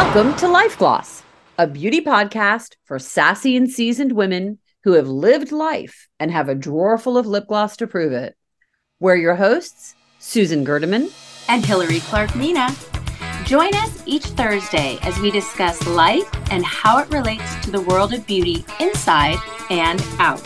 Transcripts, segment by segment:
Welcome to Life Gloss, a beauty podcast for sassy and seasoned women who have lived life and have a drawer full of lip gloss to prove it. We're your hosts, Susan Gerdeman and Hillary Clark Mina. Join us each Thursday as we discuss life and how it relates to the world of beauty inside and out.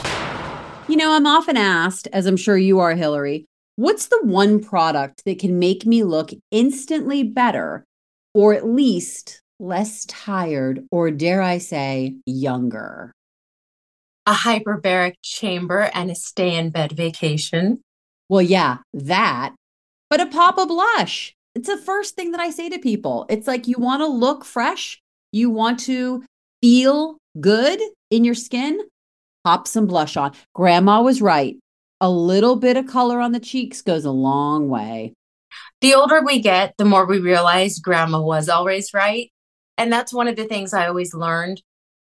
You know, I'm often asked, as I'm sure you are, Hillary, what's the one product that can make me look instantly better, or at least less tired, or dare I say, younger? A hyperbaric chamber and a stay-in-bed vacation. Well, yeah, that. But a pop of blush. It's the first thing that I say to people. It's like you want to look fresh. You want to feel good in your skin. Pop some blush on. Grandma was right. A little bit of color on the cheeks goes a long way. The older we get, the more we realize grandma was always right. And that's one of the things I always learned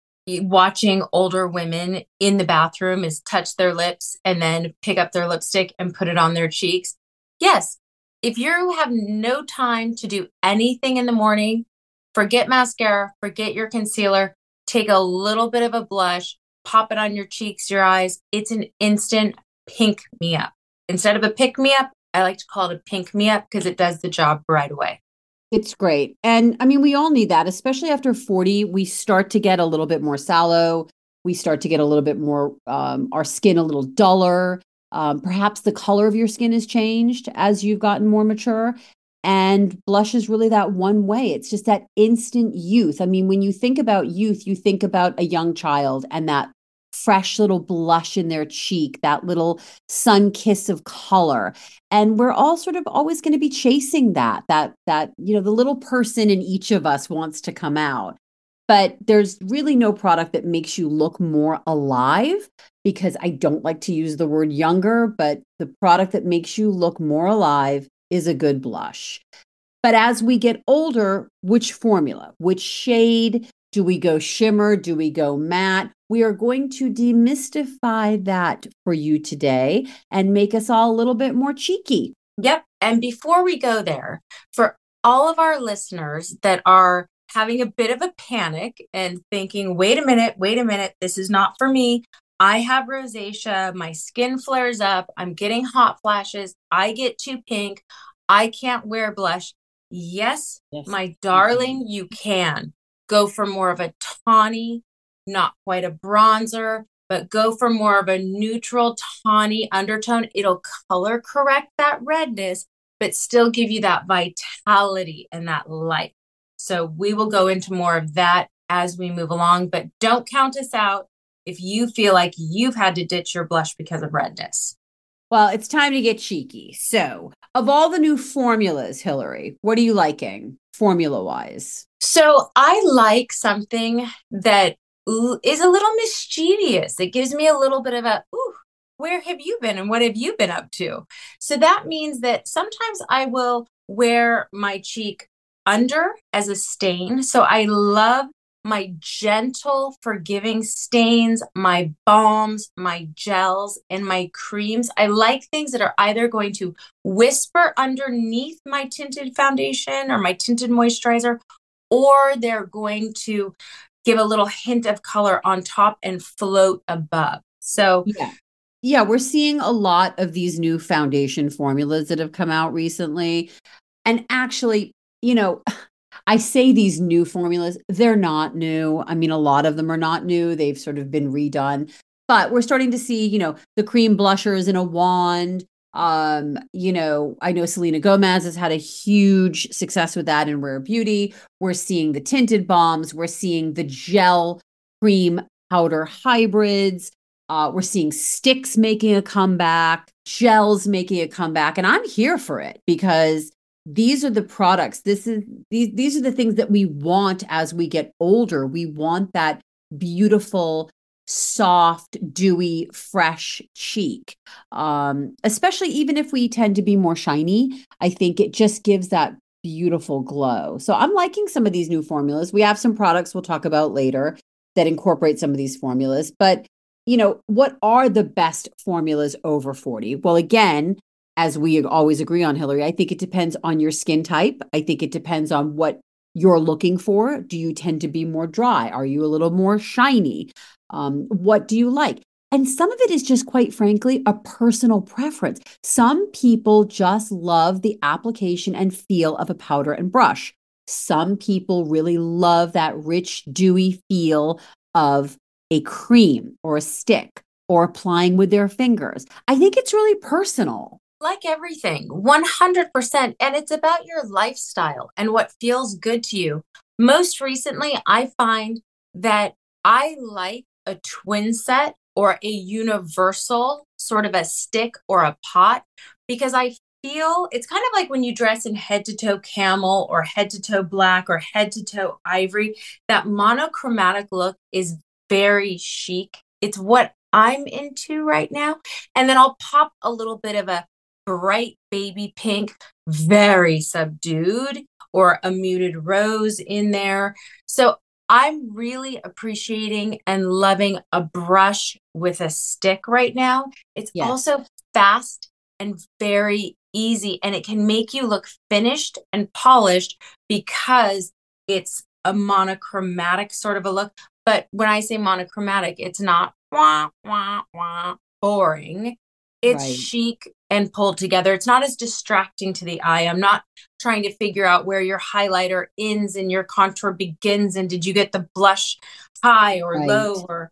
watching older women in the bathroom is touch their lips and then pick up their lipstick and put it on their cheeks. Yes, if you have no time to do anything in the morning, forget mascara, forget your concealer, take a little bit of a blush, pop it on your cheeks, your eyes. It's an instant pink me up. Instead of a pick me up, I like to call it a pink me up because it does the job right away. It's great. And I mean, we all need that, especially after 40, we start to get a little bit more sallow. We start to get a little bit more, our skin a little duller. Perhaps the color of your skin has changed as you've gotten more mature. And blush is really that one way. It's just that instant youth. I mean, when you think about youth, you think about a young child and that fresh little blush in their cheek, that little sun kiss of color. And we're all sort of always going to be chasing that, you know, the little person in each of us wants to come out. But there's really no product that makes you look more alive, because I don't like to use the word younger, but the product that makes you look more alive is a good blush. But as we get older, which formula, which shade? Do we go shimmer? Do we go matte? We are going to demystify that for you today and make us all a little bit more cheeky. Yep. And before we go there, for all of our listeners that are having a bit of a panic and thinking, wait a minute, this is not for me. I have rosacea, my skin flares up, I'm getting hot flashes, I get too pink, I can't wear blush. Yes, my darling, you can. Go for more of a tawny, not quite a bronzer, but go for more of a neutral tawny undertone. It'll color correct that redness, but still give you that vitality and that light. So we will go into more of that as we move along, but don't count us out if you feel like you've had to ditch your blush because of redness. Well, it's time to get cheeky. So, of all the new formulas, Hillary, what are you liking formula-wise? So I like something that is a little mischievous. It gives me a little bit of a, ooh, where have you been and what have you been up to? So that means that sometimes I will wear my cheek under as a stain. So I love my gentle, forgiving stains, my balms, my gels, and my creams. I like things that are either going to whisper underneath my tinted foundation or my tinted moisturizer, or they're going to give a little hint of color on top and float above. So yeah, we're seeing a lot of these new foundation formulas that have come out recently. And actually, you know, I say these new formulas, they're not new. I mean, a lot of them are not new. They've sort of been redone. But we're starting to see, you know, the cream blushers in a wand. You know, I know Selena Gomez has had a huge success with that in Rare Beauty. We're seeing the tinted balms. We're seeing the gel cream powder hybrids. We're seeing sticks making a comeback, gels making a comeback. And I'm here for it because these are the products. These are the things that we want as we get older. We want that beautiful, soft, dewy, fresh cheek. Especially even if we tend to be more shiny, I think it just gives that beautiful glow. So I'm liking some of these new formulas. We have some products we'll talk about later that incorporate some of these formulas. But, you know, what are the best formulas over 40? Well, again, as we always agree on, Hillary, I think it depends on your skin type. I think it depends on what you're looking for? Do you tend to be more dry? Are you a little more shiny? What do you like? And some of it is just, quite frankly, a personal preference. Some people just love the application and feel of a powder and brush. Some people really love that rich, dewy feel of a cream or a stick or applying with their fingers. I think it's really personal. Like everything, 100%. And it's about your lifestyle and what feels good to you. Most recently, I find that I like a twin set or a universal sort of a stick or a pot because I feel it's kind of like when you dress in head to toe camel or head to toe black or head to toe ivory, that monochromatic look is very chic. It's what I'm into right now. And then I'll pop a little bit of a bright baby pink, very subdued, or a muted rose in there. So I'm really appreciating and loving a brush with a stick right now. It's Yes. also fast and very easy, and it can make you look finished and polished because it's a monochromatic sort of a look. But when I say monochromatic, it's not wah, wah, wah, boring. It's Right. chic and pulled together. It's not as distracting to the eye. I'm not trying to figure out where your highlighter ends and your contour begins and did you get the blush high or low Right. or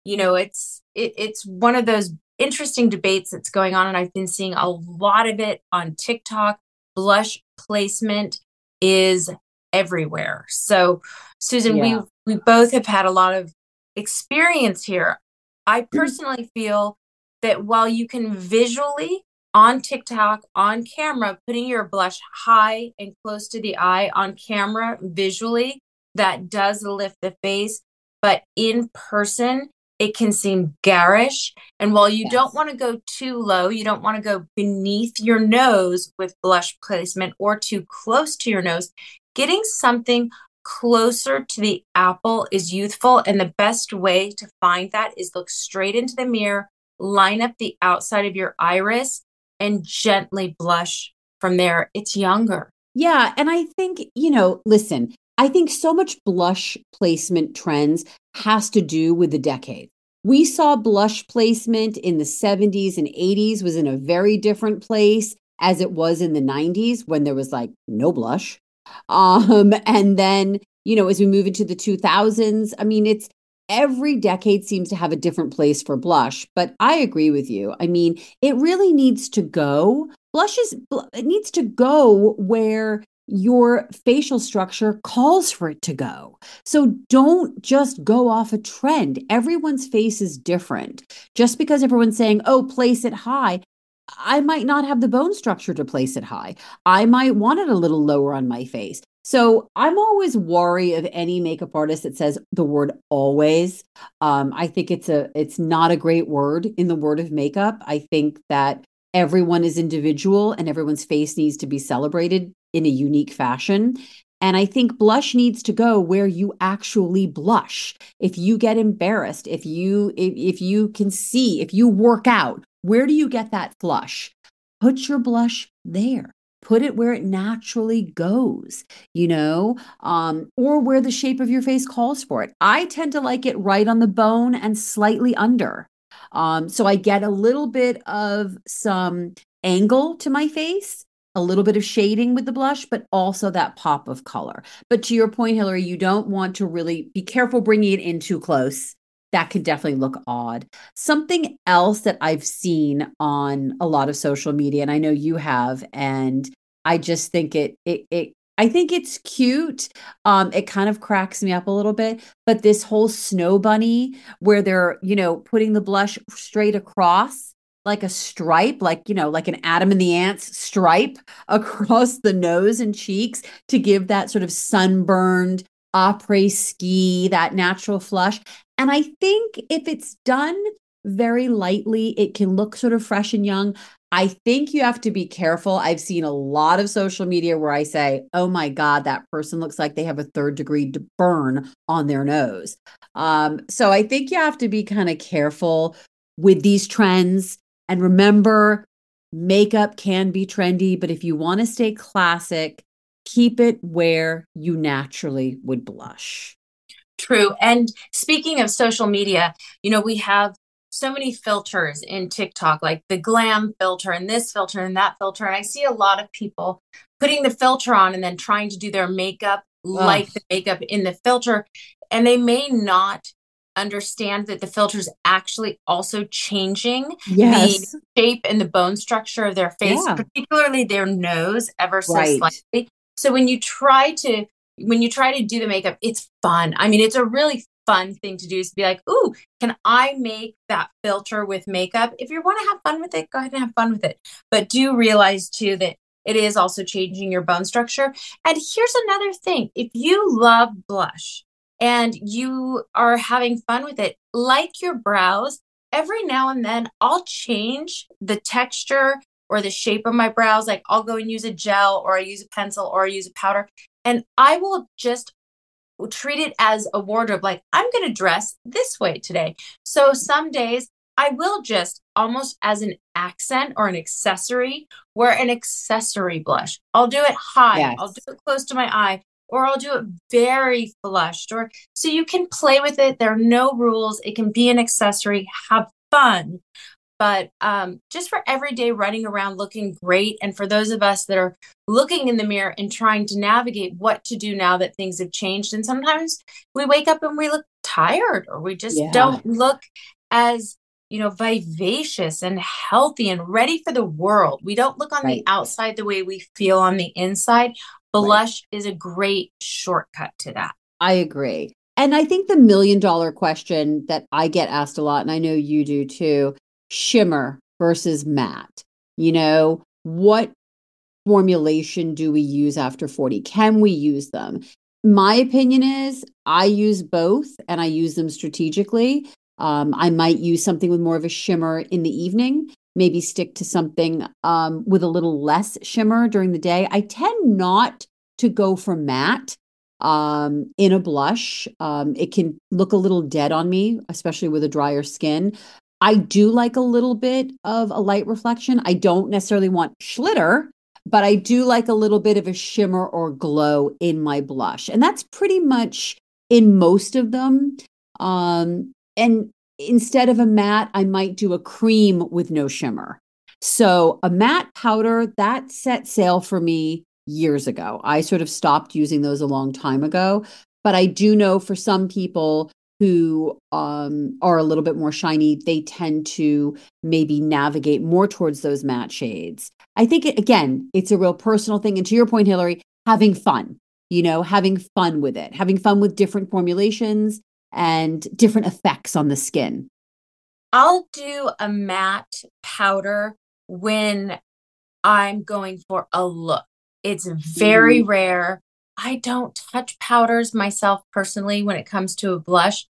it's one of those interesting debates that's going on and I've been seeing a lot of it on TikTok. Blush placement is everywhere. So Susan, we Yeah. we both have had a lot of experience here. I personally feel that while you can visually on TikTok, on camera, putting your blush high and close to the eye on camera visually, that does lift the face. But in person, it can seem garish. And while you don't Yes. want to go too low, you don't want to go beneath your nose with blush placement or too close to your nose, getting something closer to the apple is youthful. And the best way to find that is look straight into the mirror, line up the outside of your iris, and gently blush from there. It's younger. Yeah. And I think, listen, I think so much blush placement trends has to do with the decade. We saw blush placement in the 70s and 80s was in a very different place as it was in the 90s when there was like no blush. And then, as we move into the 2000s, I mean, it's every decade seems to have a different place for blush, but I agree with you. I mean, it really needs to go. It needs to go where your facial structure calls for it to go. So don't just go off a trend. Everyone's face is different. Just because everyone's saying, oh, place it high, I might not have the bone structure to place it high. I might want it a little lower on my face. So I'm always wary of any makeup artist that says the word always. I think it's not a great word in the word of makeup. I think that everyone is individual and everyone's face needs to be celebrated in a unique fashion. And I think blush needs to go where you actually blush. If you get embarrassed, if you can see, if you work out, where do you get that flush? Put your blush there. Put it where it naturally goes, or where the shape of your face calls for it. I tend to like it right on the bone and slightly under. So I get a little bit of some angle to my face, a little bit of shading with the blush, but also that pop of color. But to your point, Hillary, you don't want to really be careful bringing it in too close. That could definitely look odd. Something else that I've seen on a lot of social media, and I know you have, and I just think I think it's cute. It kind of cracks me up a little bit, but this whole snow bunny where they're, putting the blush straight across like a stripe, like, like an Adam and the Ants stripe across the nose and cheeks to give that sort of sunburned après ski, that natural flush. And I think if it's done very lightly, it can look sort of fresh and young. I think you have to be careful. I've seen a lot of social media where I say, oh my God, that person looks like they have a third-degree burn on their nose. So I think you have to be kind of careful with these trends. And remember, makeup can be trendy, but if you want to stay classic, keep it where you naturally would blush. True. And speaking of social media, we have so many filters in TikTok, like the glam filter and this filter and that filter. And I see a lot of people putting the filter on and then trying to do their makeup Oh, like the makeup in the filter. And they may not understand that the filter is actually also changing the yes. shape and the bone structure of their face, Yeah. particularly their nose, ever so Right. slightly. So when you try to do the makeup, it's fun. I mean, it's a really fun thing to do is to be like, ooh, can I make that filter with makeup? If you want to have fun with it, go ahead and have fun with it. But do realize too that it is also changing your bone structure. And here's another thing. If you love blush and you are having fun with it, like your brows, every now and then I'll change the texture or the shape of my brows. Like I'll go and use a gel or I use a pencil or I use a powder. And I will just treat it as a wardrobe. Like I'm going to dress this way today. So some days I will just almost as an accent or an accessory wear an accessory blush. I'll do it high. I'll do Yes. it close to my eye, or I'll do it very flushed. Or so you can play with it. There are no rules. It can be an accessory. Have fun. But just for everyday running around looking great, and for those of us that are looking in the mirror and trying to navigate what to do now that things have changed, and sometimes we wake up and we look tired, or we just Yeah. don't look as vivacious and healthy and ready for the world. We don't look on the Right. outside the way we feel on the inside. Right. Blush is a great shortcut to that. I agree. And I think the $1,000,000 question that I get asked a lot, and I know you do too, shimmer versus matte. What formulation do we use after 40? Can we use them? My opinion is I use both and I use them strategically. I might use something with more of a shimmer in the evening, maybe stick to something with a little less shimmer during the day. I tend not to go for matte in a blush. It can look a little dead on me, especially with a drier skin. I do like a little bit of a light reflection. I don't necessarily want schlitter, but I do like a little bit of a shimmer or glow in my blush. And that's pretty much in most of them. And instead of a matte, I might do a cream with no shimmer. So a matte powder that set sail for me years ago. I sort of stopped using those a long time ago, but I do know for some people who are a little bit more shiny, they tend to maybe navigate more towards those matte shades. I think, again, it's a real personal thing. And to your point, Hillary, having fun, having fun with it, having fun with different formulations and different effects on the skin. I'll do a matte powder when I'm going for a look. It's very Mhm. rare. I don't touch powders myself personally when it comes to a blush.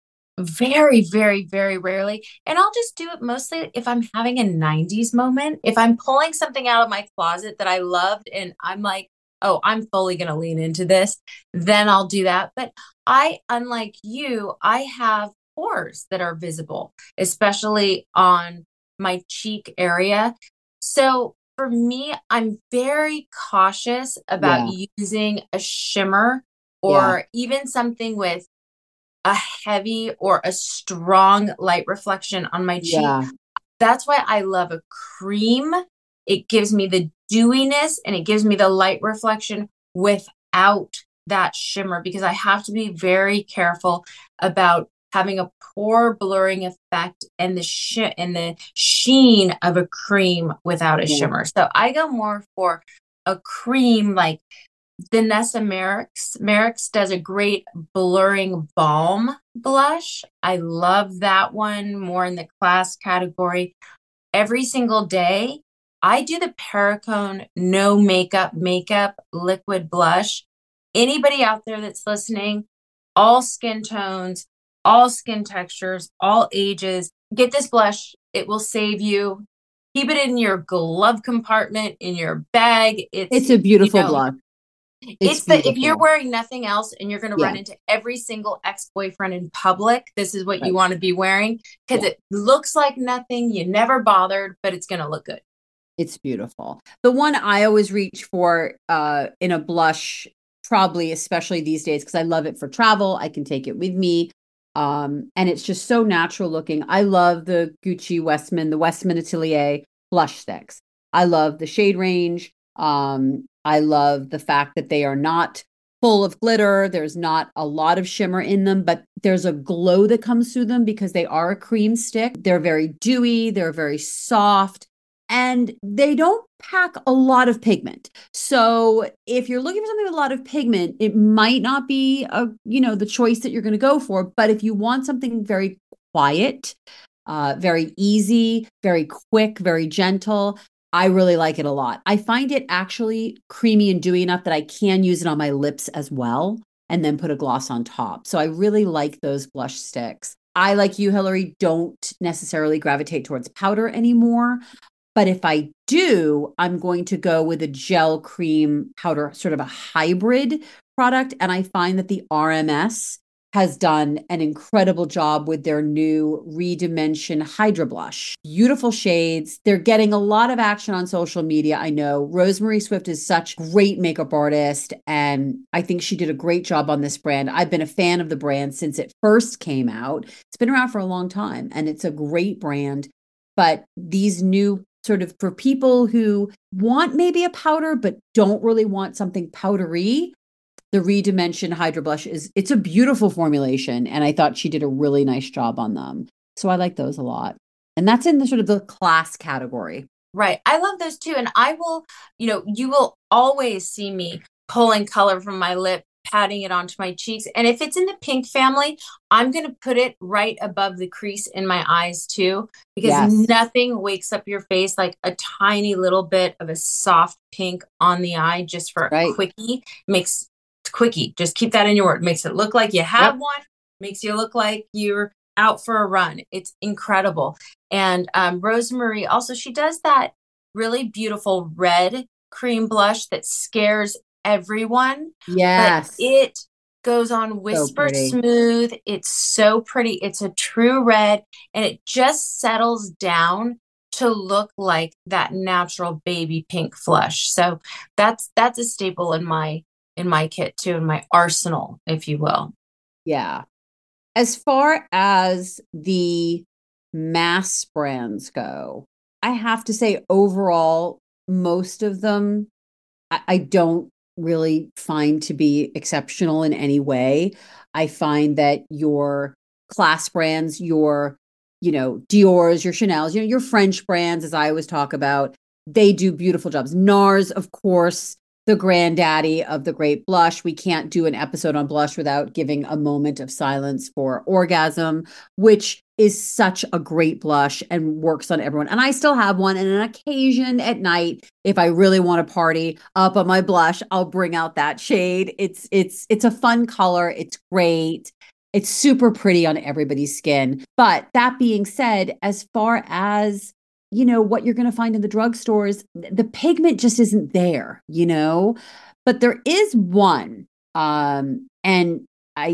Very, very, very rarely. And I'll just do it mostly if I'm having a 90s moment. If I'm pulling something out of my closet that I loved and I'm like, oh, I'm fully going to lean into this, then I'll do that. But unlike you, I have pores that are visible, especially on my cheek area. So for me, I'm very cautious about Yeah. using a shimmer Yeah. or even something with a heavy or a strong light reflection on my cheek. Yeah. That's why I love a cream. It gives me the dewiness and it gives me the light reflection without that shimmer, because I have to be very careful about having a pore blurring effect and the sheen of a cream without a Yeah. shimmer. So I go more for a cream like Vanessa Merrick's does a great blurring balm blush. I love that one, more in the class category. Every single day, I do the Perricone no makeup liquid blush. Anybody out there that's listening, all skin tones, all skin textures, all ages, get this blush. It will save you. Keep it in your glove compartment, in your bag. It's a You beautiful know, blush. It's it's the if you're beautiful. wearing nothing else and you're going to Yeah. run into every single ex-boyfriend in public, this is what you Right. want to be wearing because Yeah. it looks like nothing, you never bothered, but it's going to look good. It's beautiful. The one I always reach for in a blush, probably especially these days, because I love it for travel. I can take it with me. And it's just so natural looking. I love the Gucci Westman, the Westman Atelier blush sticks. I love the shade range. I love the fact that they are not full of glitter. There's not a lot of shimmer in them, but there's a glow that comes through them because they are a cream stick. They're very dewy, they're very soft, and they don't pack a lot of pigment. So if you're looking for something with a lot of pigment, it might not be the choice that you're going to go for. But if you want something very quiet, very easy, very quick, very gentle, I really like it a lot. I find it actually creamy and dewy enough that I can use it on my lips as well and then put a gloss on top. So I really like those blush sticks. I, like you, Hillary, don't necessarily gravitate towards powder anymore. But if I do, I'm going to go with a gel cream powder, sort of a hybrid product. And I find that the RMS has done an incredible job with their new Redimension Hydra Blush. Beautiful shades. They're getting a lot of action on social media. I know Rosemary Swift is such a great makeup artist, and I think she did a great job on this brand. I've been a fan of the brand since it first came out. It's been around for a long time, and it's a great brand. But these new sort of, for people who want maybe a powder but don't really want something powdery, the Redimension Hydra Blush it's a beautiful formulation, and I thought she did a really nice job on them. So I like those a lot. And that's in the sort of the class category. Right. I love those too. And I will, you will always see me pulling color from my lip, patting it onto my cheeks. And if it's in the pink family, I'm going to put it right above the crease in my eyes too, because Yes. nothing wakes up your face like a tiny little bit of a soft pink on the eye just for a quickie. Makes quickie. Just keep that in your word. Makes it look like you have one, makes you look like you're out for a run. It's incredible. And Rosemary also, she does that really beautiful red cream blush that scares everyone. Yes. But it goes on whisper smooth. It's so pretty. It's a true red, and it just settles down to look like that natural baby pink flush. So that's a staple in my kit too, in my arsenal, if you will. Yeah. As far as the mass brands go, I have to say overall, most of them I don't really find to be exceptional in any way. I find that your class brands, your, Dior's, your Chanel's, your French brands, as I always talk about, they do beautiful jobs. NARS, of course, the granddaddy of the great blush. We can't do an episode on blush without giving a moment of silence for Orgasm, which is such a great blush and works on everyone. And I still have one. And an occasion at night, if I really want to party up on my blush, I'll bring out that shade. It's a fun color. It's great. It's super pretty on everybody's skin. But that being said, as far as what you're going to find in the drugstores, the pigment just isn't there, but there is one. And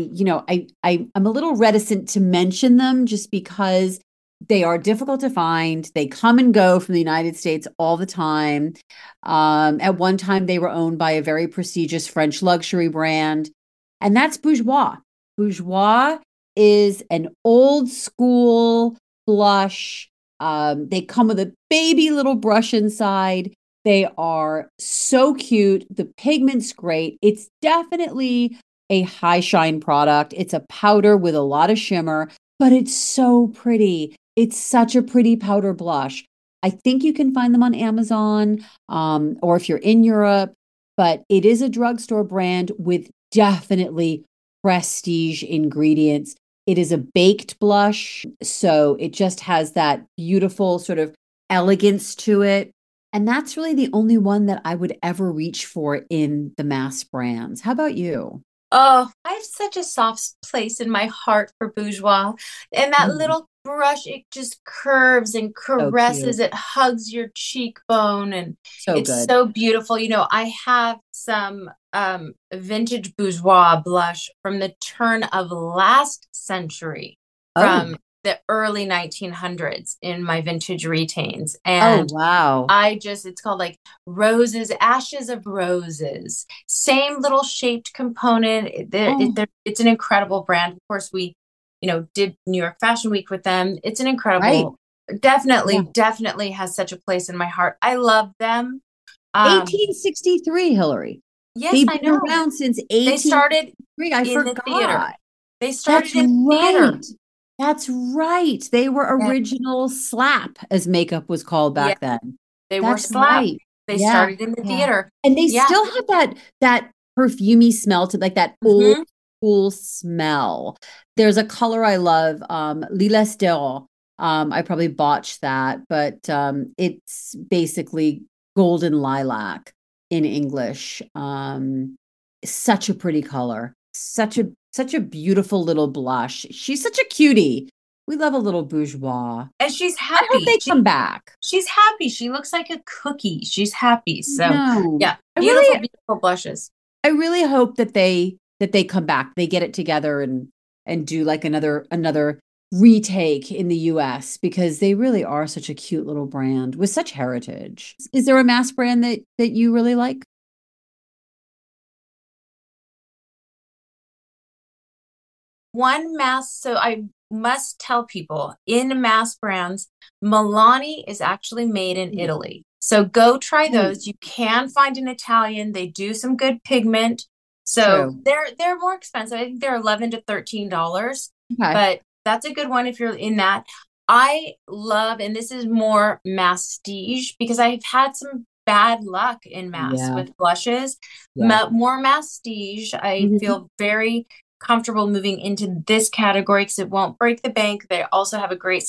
I'm a little reticent to mention them just because they are difficult to find. They come and go from the United States all the time. At one time, they were owned by a very prestigious French luxury brand, and that's Bourjois. Bourjois is an old school blush. They come with a baby little brush inside. They are so cute. The pigment's great. It's definitely a high shine product. It's a powder with a lot of shimmer, but it's so pretty. It's such a pretty powder blush. I think you can find them on Amazon, or if you're in Europe, but it is a drugstore brand with definitely prestige ingredients. It is a baked blush, so it just has that beautiful sort of elegance to it. And that's really the only one that I would ever reach for in the mass brands. How about you? Oh, I have such a soft place in my heart for Bourjois. And that little brush, it just curves and caresses. It hugs your cheekbone, and it's so beautiful. I have some vintage Bourjois blush from the turn of last century from the early 1900s in my vintage retains. Oh, And wow. it's called like Roses, Ashes of Roses. Same little shaped component. Oh, It's an incredible brand. Of course, we, did New York Fashion Week with them. It's an right. incredible, Yeah. definitely has such a place in my heart. I love them. Um, 1863, Hillary. yes, They've I been know. around since They started 1863. I in the forgot. theater. They That's started in the theater. right. That's right. They were Yeah. original slap, as makeup was called Yeah, back then. they were That's slap. right. They Yeah. started in the Yeah. theater. And they Yeah. still have that perfumey smell to like that old Hmm. school smell. There's a color I love, Lilas d'Or. I probably botched that, but it's basically golden lilac in English. Such a pretty color. Such a beautiful little blush. She's such a cutie. We love a little bourgeois. And she's I hope happy. they come back. She's happy. She looks like a cookie. She's happy. So No, yeah, beautiful, beautiful blushes. I really hope that they come back. They get it together and do like another retake in the US because they really are such a cute little brand with such heritage. Is there a mass brand that you really like? One mass. So I must tell people in mass brands, Milani is actually made in Mm. Italy. So go try Oh, those. You can find an Italian. They do some good pigment. So true. they're more expensive. I think they're 11 to $13, Okay. but that's a good one if you're in that. I love, and this is more masstige because I've had some bad luck in mass Yeah. with blushes. Yeah. More masstige. I Mhm. feel very comfortable moving into this category because it won't break the bank. They also have a great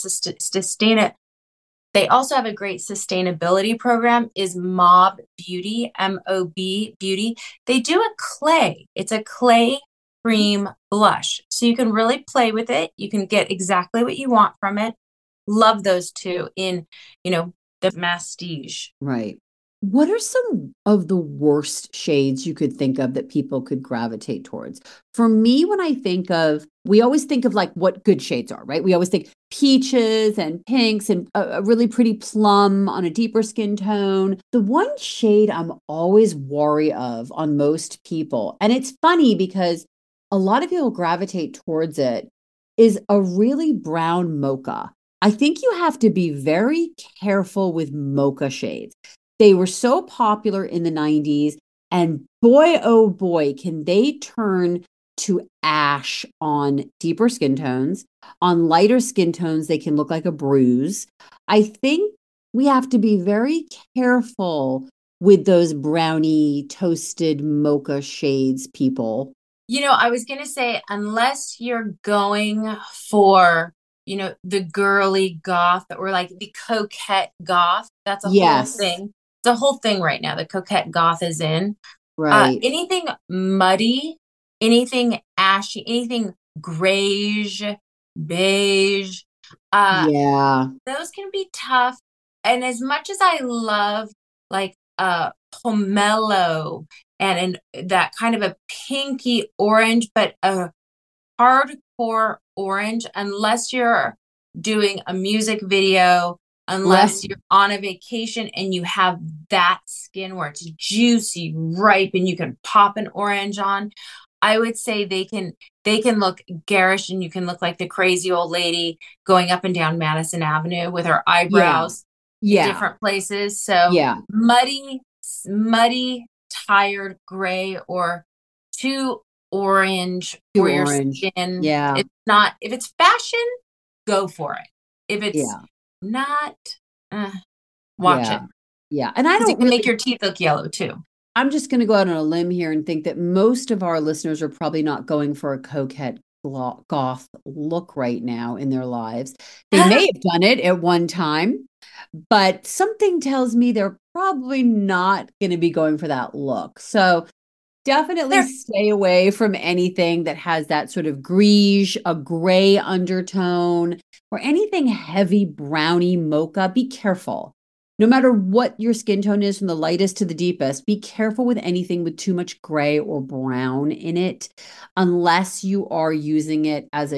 sustainability program is Mob Beauty, MOB Beauty. They do a clay. It's a clay cream blush. So you can really play with it. You can get exactly what you want from it. Love those two in, the mastige. Right. What are some of the worst shades you could think of that people could gravitate towards? For me, when I think of, we always think of like what good shades are, right? We always think peaches and pinks and a really pretty plum on a deeper skin tone. The one shade I'm always wary of on most people, and it's funny because a lot of people gravitate towards it, is a really brown mocha. I think you have to be very careful with mocha shades. They were so popular in the 90s, and boy, oh boy, can they turn to ash on deeper skin tones. On lighter skin tones, they can look like a bruise. I think we have to be very careful with those brownie toasted mocha shades, people. I was going to say, unless you're going for, the girly goth or like the coquette goth, that's a whole Yes, thing. It's a whole thing right now. The coquette goth is in. right. Anything muddy, anything ashy, anything grayish, beige, uh, Yeah. those can be tough. And as much as I love like pomelo and that kind of a pinky orange, but a hardcore orange, unless you're doing a music video, Yeah. unless you're on a vacation and you have that skin where it's juicy, ripe, and you can pop an orange on. I would say they can look garish and you can look like the crazy old lady going up and down Madison Avenue with her Yeah. eyebrows in Yeah. different places. So Yeah. muddy, tired gray or too orange Too for your orange. skin. Yeah. It's not, if it's fashion, go for it. If it's Yeah. not, uh, watch Yeah. it Yeah. And I because it don't can make really, your teeth look yellow too. I'm just going to go out on a limb here and think that most of our listeners are probably not going for a coquette goth look right now in their lives. They may have done it at one time, but something tells me they're probably not going to be going for that look. So definitely There, stay away from anything that has that sort of greige, a gray undertone, or anything heavy brownie mocha. Be careful. No matter what your skin tone is, from the lightest to the deepest, be careful with anything with too much gray or brown in it, unless you are using it as a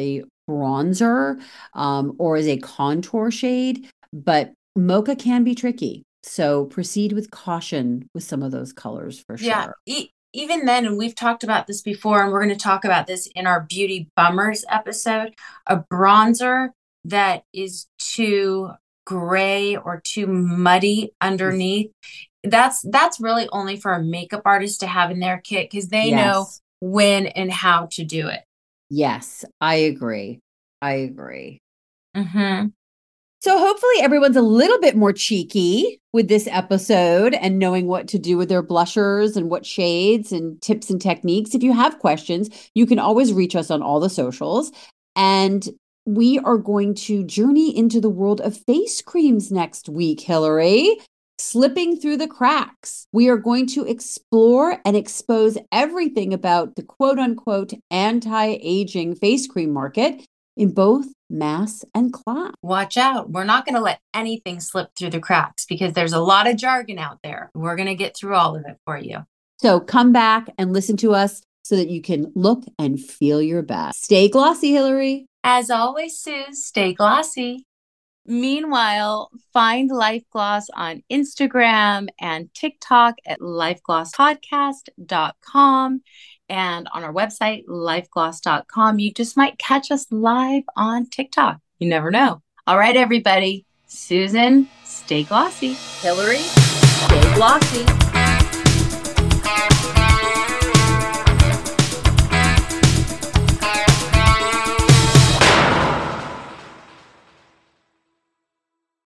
bronzer or as a contour shade, but mocha can be tricky. So proceed with caution with some of those colors for sure. Even then, and we've talked about this before, and we're going to talk about this in our Beauty Bummers episode, a bronzer that is too gray or too muddy underneath. That's really only for a makeup artist to have in their kit because they know when and how to do it. Yes, I agree. Mm-hmm. So hopefully everyone's a little bit more cheeky with this episode and knowing what to do with their blushers and what shades and tips and techniques. If you have questions, you can always reach us on all the socials. And we are going to journey into the world of face creams next week, Hillary. Slipping through the cracks. We are going to explore and expose everything about the quote unquote anti-aging face cream market in both mass and class. Watch out. We're not going to let anything slip through the cracks because there's a lot of jargon out there. We're going to get through all of it for you. So come back and listen to us so that you can look and feel your best. Stay glossy, Hillary. As always, Sue, stay glossy. Meanwhile, find Life Gloss on Instagram and TikTok at lifeglosspodcast.com and on our website, lifegloss.com. You just might catch us live on TikTok. You never know. All right, everybody. Susan, stay glossy. Hillary, stay glossy.